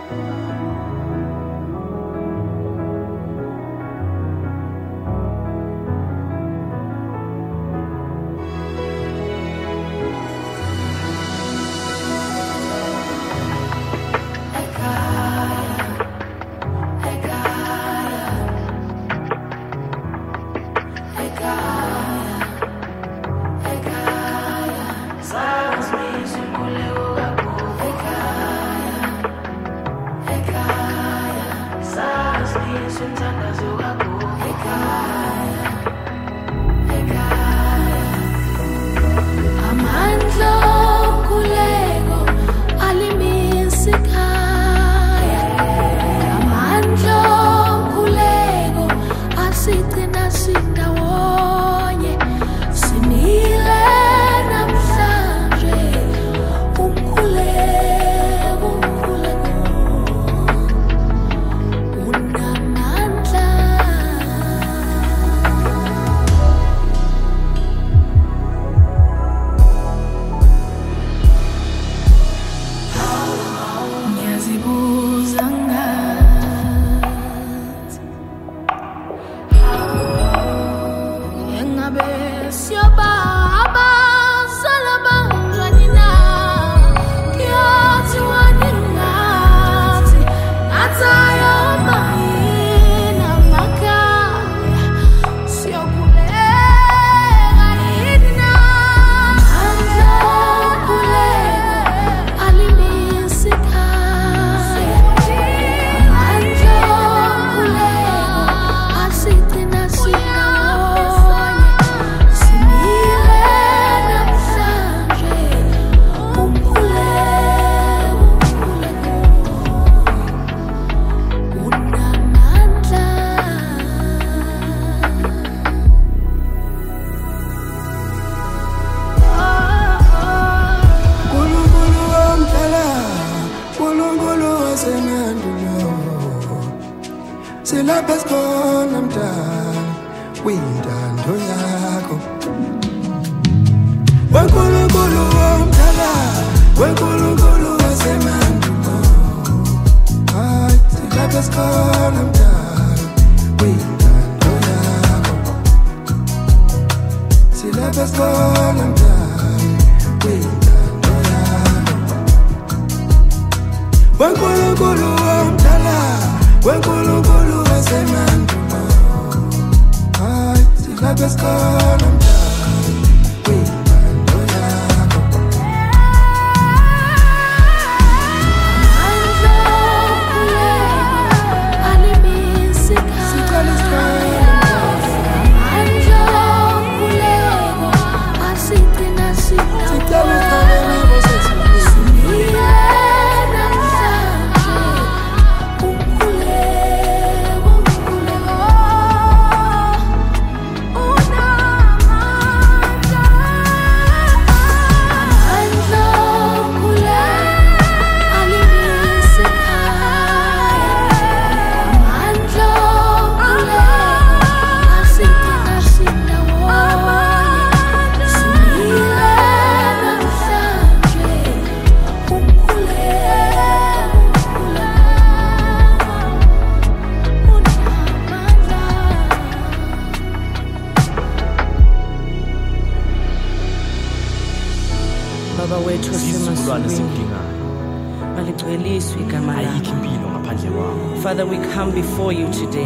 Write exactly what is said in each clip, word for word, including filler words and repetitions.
Father, we come before you today.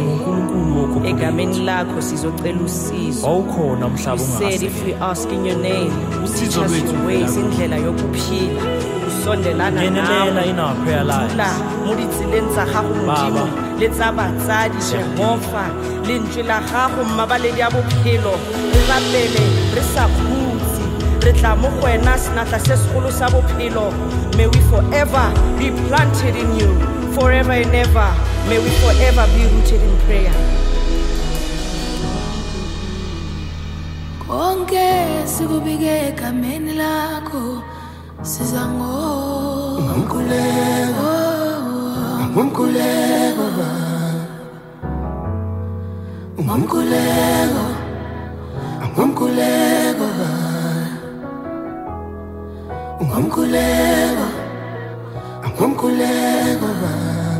You said if we ask in your name, teach us your ways indlela yokuphila. Usondelana nawe. Thula mo ditseleng tsa gago Modimo le tsa batsadi Jehova. Lentswe la gago mmabaledi ya bophelo re rapele re sa khutsi re tla mo go wena senatla se segolo sa bophelo. May we forever be planted in you, forever and ever. May we forever be rooted in prayer. Konke sikubike egameni lakho sizango Ngumkhuleko Ngumkhuleko Ngumkhuleko Ngumkhuleko Ngumkhuleko ngomkhuleko Baba